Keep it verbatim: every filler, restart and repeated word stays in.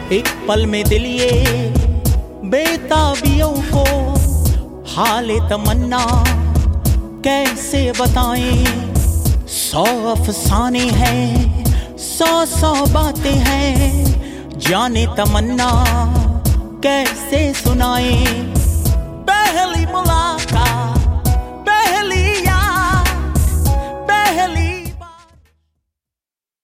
एक पल में दिल ये बेताबियों को हाले तमन्ना कैसे बताएं। सौ अफसाने हैं, सौ सौ बातें हैं, जाने तमन्ना कैसे सुनाएं।